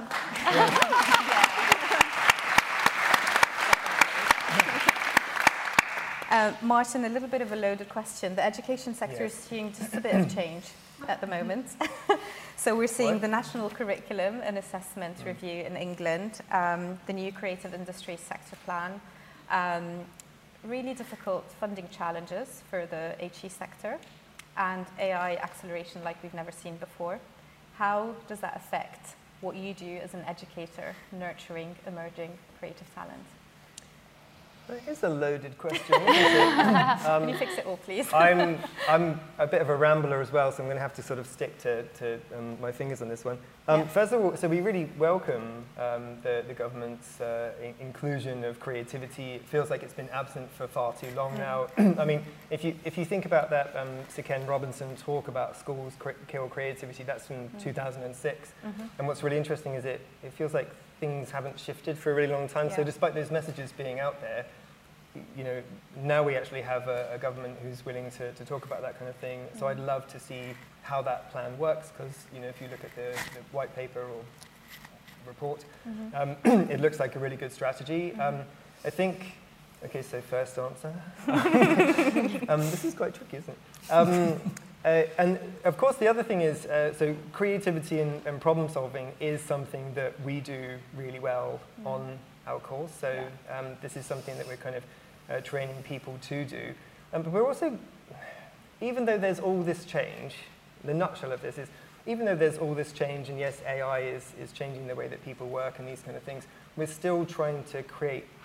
Uh, Martin, a little bit of a loaded question. The education sector yes. is seeing just a bit of change at the moment. So we're seeing what? the National Curriculum and Assessment mm. Review in England, um, the new Creative Industries Sector Plan, um, really difficult funding challenges for the H E sector, and A I acceleration like we've never seen before. How does that affect what you do as an educator nurturing emerging creative talent? Well, it is a loaded question, isn't it? Um, Can you fix it all, please? I'm, I'm a bit of a rambler as well, so I'm going to have to sort of stick to, to um, my fingers on this one. Um, yeah. First of all, so we really welcome um, the, the government's uh, in inclusion of creativity. It feels like it's been absent for far too long now. I mean, if you, if you think about that um, Sir Ken Robinson talk about schools cre kill creativity, that's from mm. two thousand six. Mm-hmm. And what's really interesting is it, it feels like things haven't shifted for a really long time. Yeah. So despite those messages being out there, you know, now we actually have a, a government who's willing to, to talk about that kind of thing. So I'd love to see how that plan works, because, you know, if you look at the, the white paper or report, mm-hmm. um, it looks like a really good strategy. Mm-hmm. um, I think, okay, so first answer. um, this is quite tricky, isn't it? Um, uh, and of course, the other thing is, uh, so creativity and, and problem solving is something that we do really well mm-hmm. on our course. So yeah. um, this is something that we're kind of uh, training people to do. Um, but we're also, even though there's all this change, the nutshell of this is, even though there's all this change, and yes, A I is, is changing the way that people work and these kind of things, we're still trying to create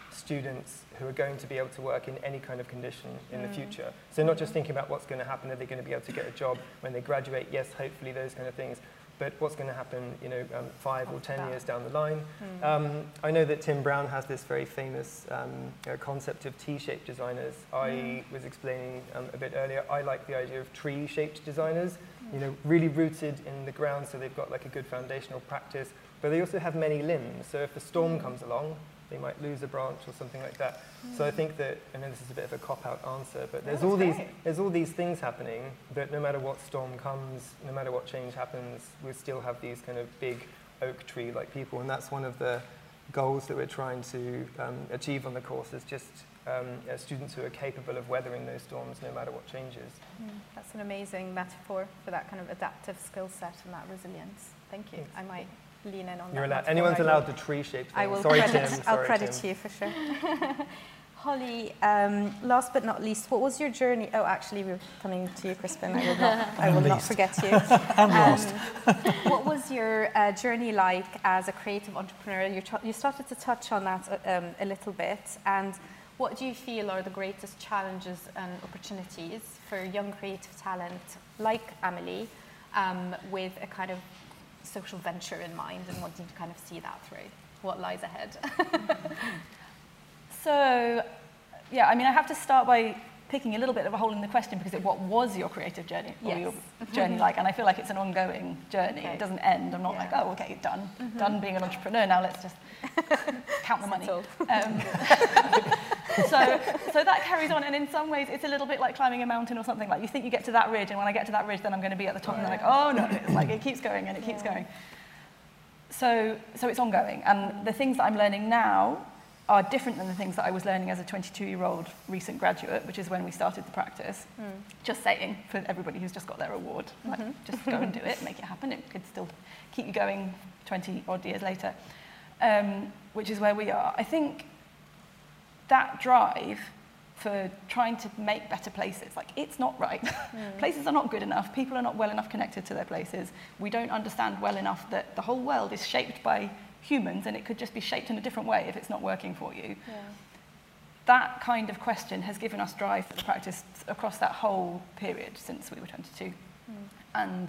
students who are going to be able to work in any kind of condition in mm. the future. So not just thinking about what's going to happen, are they going to be able to get a job when they graduate? Yes, hopefully those kind of things. But what's going to happen, you know, um, five or ten years down the line? Mm. Um, I know that Tim Brown has this very famous um, you know, concept of T-shaped designers. I mm. was explaining um, a bit earlier, I like the idea of tree-shaped designers, mm. you know, really rooted in the ground so they've got like a good foundational practice, but they also have many limbs. So if a storm mm. comes along, they might lose a branch or something like that. Mm. So I think that, I know this is a bit of a cop-out answer, but there's all these there's all these things happening that no matter what storm comes, no matter what change happens, we still have these kind of big oak tree-like people, and that's one of the goals that we're trying to um, achieve on the course, is just um, uh, students who are capable of weathering those storms no matter what changes. Mm. That's an amazing metaphor for that kind of adaptive skill set and that resilience. Thank you. Thanks. I might lean in on You're that. Allowed, anyone's allowed the tree-shaped thing. I will Sorry, credit, Tim. I'll Sorry, credit Tim. you for sure. Holly, um, last but not least, what was your journey? Oh, actually, we're coming to you, Crispin. I will not, I will not forget you. I'm lost. Um, what was your uh, journey like as a creative entrepreneur? You, you started to touch on that um, a little bit. And what do you feel are the greatest challenges and opportunities for young creative talent like Amelie um, with a kind of social venture in mind and wanting to kind of see that through? What lies ahead? So, yeah, I mean, I have to start by picking a little bit of a hole in the question, because it, what was your creative journey, or yes. your journey like? And I feel like it's an ongoing journey. Okay. It doesn't end. I'm not yeah. like, oh, okay, done. Mm-hmm. Done being an entrepreneur, now let's just count the money. Um, so, so that carries on, and in some ways it's a little bit like climbing a mountain or something. Like, you think you get to that ridge, and when I get to that ridge, then I'm going to be at the top, and then like, oh no, it's like it keeps going and it keeps yeah. going. So, so it's ongoing, and the things that I'm learning now are different than the things that I was learning as a twenty-two-year-old recent graduate, which is when we started the practice. Mm. Just saying, for everybody who's just got their award, mm-hmm. like, just go and do it, make it happen. It could still keep you going twenty-odd years later, um, which is where we are. I think that drive for trying to make better places, like, it's not right. Mm. Places are not good enough. People are not well enough connected to their places. We don't understand well enough that the whole world is shaped by humans, and it could just be shaped in a different way if it's not working for you. Yeah. That kind of question has given us drive for the practice across that whole period since we were twenty-two. Mm. And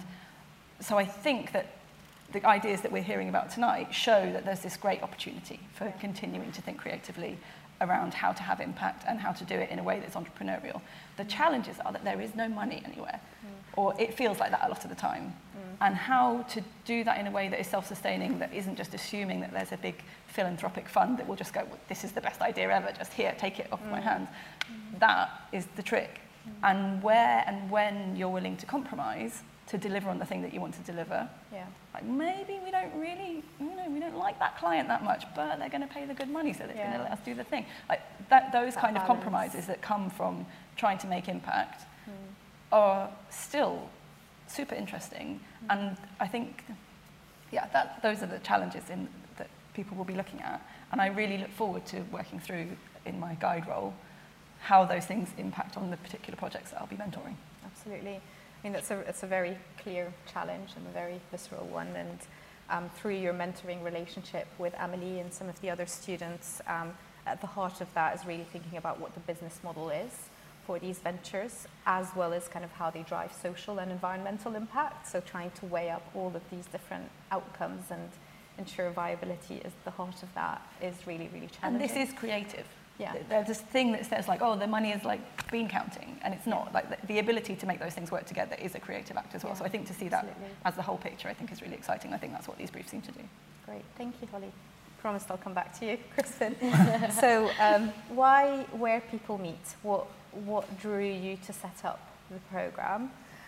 so I think that the ideas that we're hearing about tonight show that there's this great opportunity for yeah. continuing to think creatively around how to have impact and how to do it in a way that's entrepreneurial. The challenges are that there is no money anywhere, mm. or it feels like that a lot of the time. Mm. And how to do that in a way that is self-sustaining, that isn't just assuming that there's a big philanthropic fund that will just go, well, this is the best idea ever, just here, take it off mm. my hands. Mm. That is the trick. Mm. And where and when you're willing to compromise to deliver on the thing that you want to deliver. Yeah. Like, maybe we don't really, you know, we don't like that client that much, but they're going to pay the good money, so they're yeah. going to let us do the thing. Like, that, those that kind balance. Of compromises that come from trying to make impact mm. are still super interesting. Mm. And I think, yeah, that those are the challenges in, that people will be looking at. And I really look forward to working through, in my guide role, how those things impact on the particular projects that I'll be mentoring. Absolutely. I mean, that's a, it's a very clear challenge and a very visceral one. And um, through your mentoring relationship with Amelie and some of the other students, um, at the heart of that is really thinking about what the business model is for these ventures, as well as kind of how they drive social and environmental impact. So trying to weigh up all of these different outcomes and ensure viability is the heart of that is really, really challenging. And this is creative. Yeah. There's this thing that says like, oh, the money is like bean counting, and it's not. Like the, the ability to make those things work together is a creative act as well. Yeah, so I think to see that absolutely. As the whole picture, I think is really exciting. I think that's what these briefs seem to do. Great, thank you, Holly. Promised I'll come back to you, Crispin. So um, why, where people meet? What, what drew you to set up the program?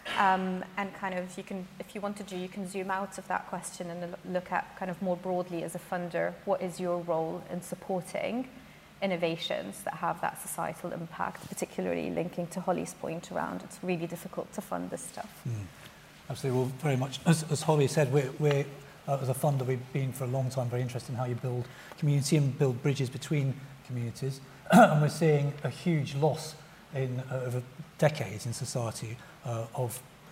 Um, and kind of, you can, if you wanted to, you can zoom out of that question and look at kind of more broadly as a funder, what is your role in supporting innovations that have that societal impact, particularly linking to Holly's point around it's really difficult to fund this stuff. Mm. Absolutely, well, very much. As, as Holly said, we're, we're uh, as a funder, we've been for a long time very interested in how you build community and build bridges between communities. And we're seeing a huge loss in uh, over decades in society uh, of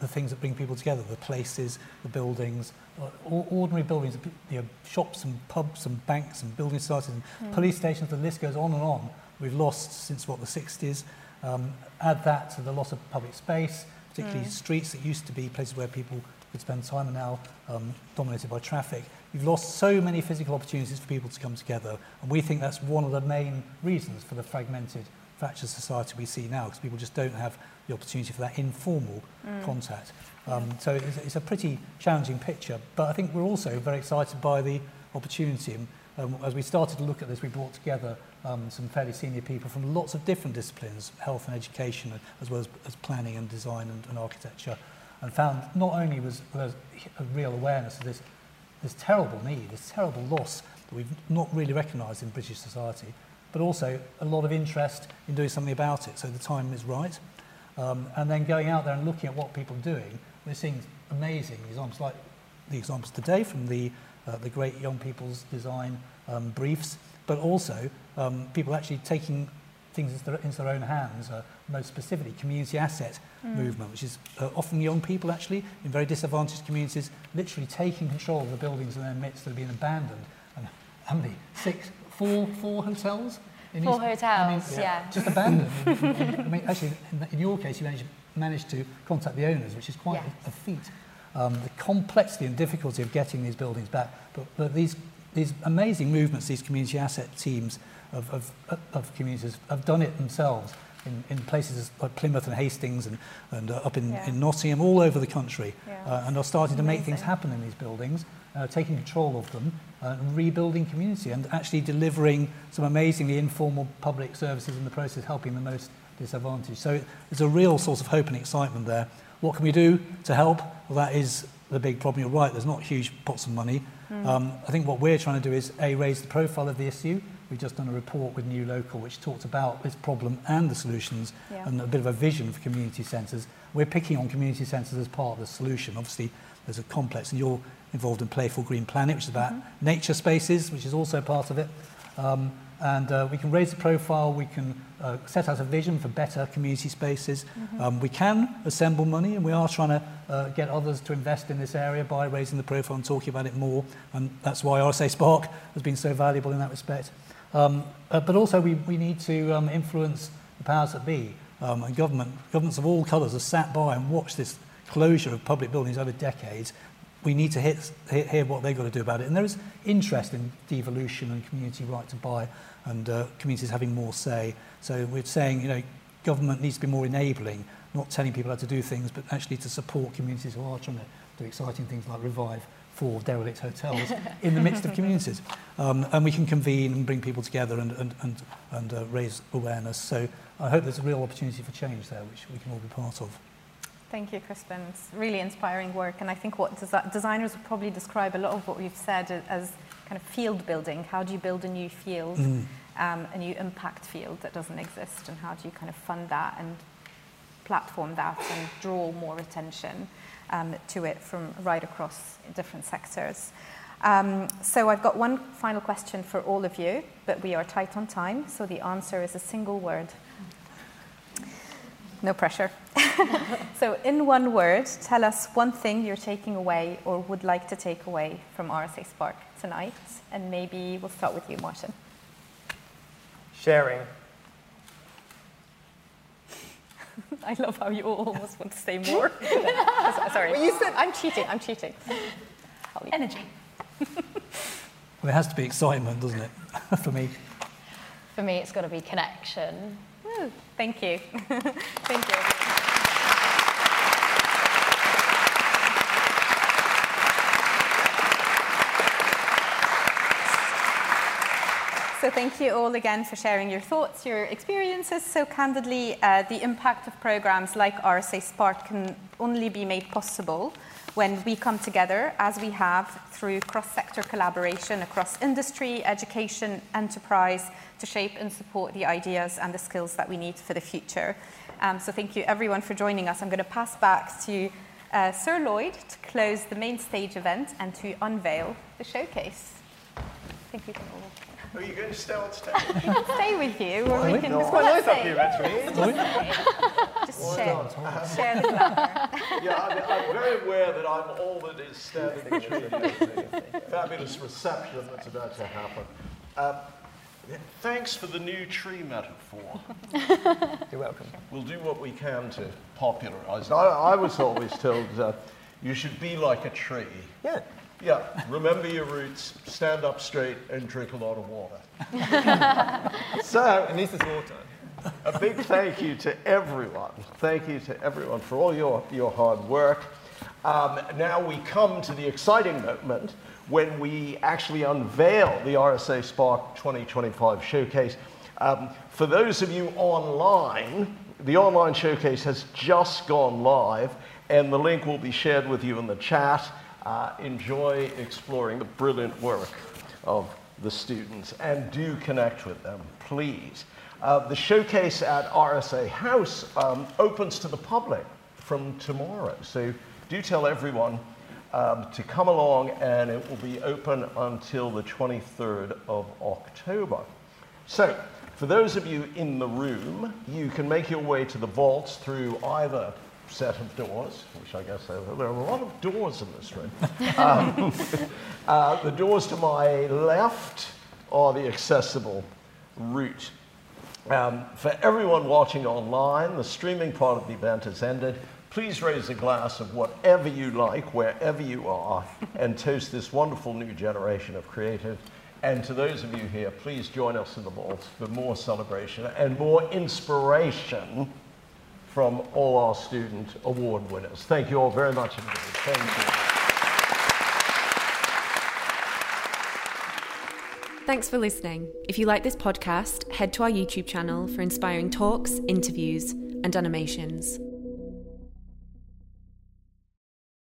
the things that bring people together, the places, the buildings, uh, ordinary buildings, you know, shops and pubs and banks and building societies and mm. police stations, the list goes on and on. We've lost since, what, the sixties. Um, add that to the loss of public space, particularly mm. streets that used to be places where people could spend time are now um, dominated by traffic. You've lost so many physical opportunities for people to come together, and we think that's one of the main reasons for the fragmented, fractured society we see now, because people just don't have the opportunity for that informal mm. contact. Um, so it's, it's a pretty challenging picture, but I think we're also very excited by the opportunity. And um, as we started to look at this, we brought together um, some fairly senior people from lots of different disciplines, health and education, as well as, as planning and design and, and architecture, and found not only was there a real awareness of this, this terrible need, this terrible loss that we've not really recognised in British society, but also a lot of interest in doing something about it. So the time is right. Um, and then going out there and looking at what people are doing, we're seeing amazing examples, like the examples today from the, uh, the great young people's design um, briefs, but also um, people actually taking things into their, into their own hands, uh, most specifically community asset mm. movement, which is uh, often young people actually in very disadvantaged communities, literally taking control of the buildings in their midst that have been abandoned. And how many? Six, four, four hotels? In four East, hotels, I mean, yeah. Just abandoned. I mean, actually, in, in your case, you managed, managed to contact the owners, which is quite yes. a, a feat. Um, the complexity and difficulty of getting these buildings back, but, but these, these amazing movements, these community asset teams, Of, of, of communities have done it themselves in, in places like Plymouth and Hastings and, and uh, up in, yeah. in Nottingham, all over the country, yeah. uh, and are starting to make Amazing. things happen in these buildings, uh, taking control of them, uh, and rebuilding community, and actually delivering some amazingly informal public services in the process, helping the most disadvantaged. So there's a real source of hope and excitement there. What can we do to help? Well, that is the big problem. You're right, there's not huge pots of money. Mm. Um, I think what we're trying to do is, A, raise the profile of the issue. We've just done a report with New Local which talked about this problem and the solutions, yeah. and a bit of a vision for community centres. We're picking on community centres as part of the solution. Obviously, there's a complex, and you're involved in Playful Green Planet, which is about mm-hmm. nature spaces, which is also part of it. Um, and uh, we can raise the profile, we can uh, set out a vision for better community spaces. Mm-hmm. Um, we can assemble money, and we are trying to uh, get others to invest in this area by raising the profile and talking about it more. And that's why R S A Spark has been so valuable in that respect. Um, uh, but also we, we need to um, influence the powers that be, um, and government. Governments of all colours have sat by and watched this closure of public buildings over decades. We need to hit, hit, hear what they've got to do about it. And there is interest in devolution and community right to buy, and uh, communities having more say. So we're saying, you know, government needs to be more enabling, not telling people how to do things, but actually to support communities who are trying to do exciting things like Revive for derelict hotels in the midst of communities. Um, and we can convene and bring people together and, and, and, and uh, raise awareness. So I hope there's a real opportunity for change there, which we can all be part of. Thank you, Crispin. It's really inspiring work. And I think what desi designers would probably describe a lot of what we've said as kind of field building. How do you build a new field, mm. um, a new impact field that doesn't exist? And how do you kind of fund that and platform that and draw more attention Um, to it from right across different sectors. Um, so I've got one final question for all of you, but we are tight on time, so the answer is a single word. No pressure. So in one word, tell us one thing you're taking away or would like to take away from R S A Spark tonight, and maybe we'll start with you, Martin. Sharing. I love how you all almost want to say more. Sorry. Well, you said I'm cheating. I'm cheating. Energy. Well, it has to be excitement, doesn't it? For me. For me, it's got to be connection. Woo, thank you. Thank you. So thank you all again for sharing your thoughts, your experiences so candidly. Uh, the impact of programs like R S A Spark can only be made possible when we come together, as we have, through cross-sector collaboration across industry, education, enterprise, to shape and support the ideas and the skills that we need for the future. Um, so thank you everyone for joining us. I'm going to pass back to uh, Sir Lloyd to close the main stage event and to unveil the showcase. Thank you all. Are you going to stay on stage? We can stay with you, or Are we we? can No. just quite nice up here, actually. just Just Why share, not? share the glamour. Yeah, I'm, I'm very aware that I'm all that is standing between you. Fabulous reception that's about to happen. Um, thanks for the new tree metaphor. You're welcome. We'll do what we can to popularize it. I, I was always told that you should be like a tree. Yeah. Yeah, remember your roots, stand up straight, and drink a lot of water. So, At least it's water. a big thank you to everyone. Thank you to everyone for all your, your hard work. Um, now we come to the exciting moment when we actually unveil the R S A Spark twenty twenty-five showcase. Um, for those of you online, the online showcase has just gone live, and the link will be shared with you in the chat. Uh, enjoy exploring the brilliant work of the students, and do connect with them, please. Uh, the showcase at R S A House um, opens to the public from tomorrow, so do tell everyone um, to come along, and it will be open until the twenty-third of October. So, for those of you in the room, you can make your way to the vaults through either set of doors, which I guess there are a lot of doors in this room. um, uh, the doors to my left are the accessible route. Um, for everyone watching online, the streaming part of the event has ended. Please raise a glass of whatever you like, wherever you are, and toast this wonderful new generation of creative. And to those of you here, please join us in the vaults for more celebration and more inspiration from all our student award winners. Thank you all very much indeed. Thank you. Thanks for listening. If you like this podcast, head to our YouTube channel for inspiring talks, interviews, and animations.